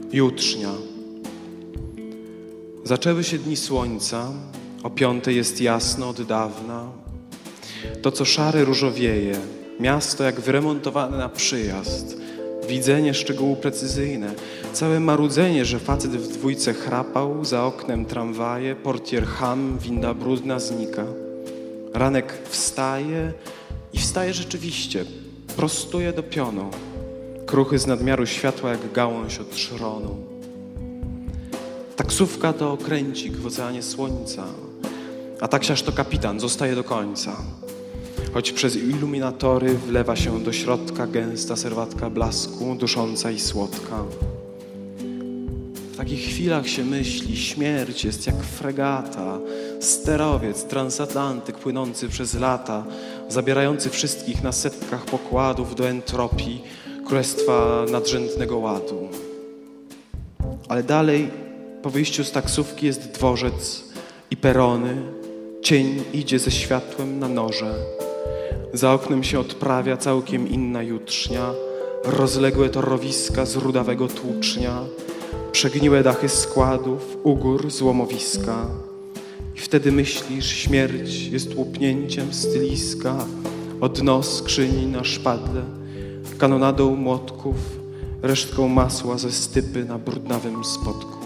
Jutrznia. Zaczęły się dni słońca, o 5 jest jasno od dawna. To, co szary różowieje, miasto jak wyremontowane na przyjazd. Widzenie szczegółu precyzyjne, całe marudzenie, że facet w 2 chrapał, za oknem tramwaje, portier cham, winda brudna znika. Ranek wstaje i wstaje rzeczywiście, prostuje do pionu. Kruchy z nadmiaru światła jak gałąź od szronu. Taksówka to okręcik w oceanie słońca, a taksiarz to kapitan, zostaje do końca. Choć przez iluminatory wlewa się do środka gęsta serwatka blasku, dusząca i słodka. W takich chwilach się myśli, śmierć jest jak fregata, sterowiec, transatlantyk płynący przez lata, zabierający wszystkich na setkach pokładów do entropii, królestwa nadrzędnego ładu. Ale dalej, po wyjściu z taksówki jest dworzec i perony, cień idzie ze światłem na noże. Za oknem się odprawia całkiem inna jutrznia, rozległe torowiska z rudawego tłucznia, przegniłe dachy składów, ugór, złomowiska. I wtedy myślisz, śmierć jest łupnięciem styliska od dno skrzyni na szpadle, kanonadą młotków, resztką masła ze stypy na brudnawym spodku.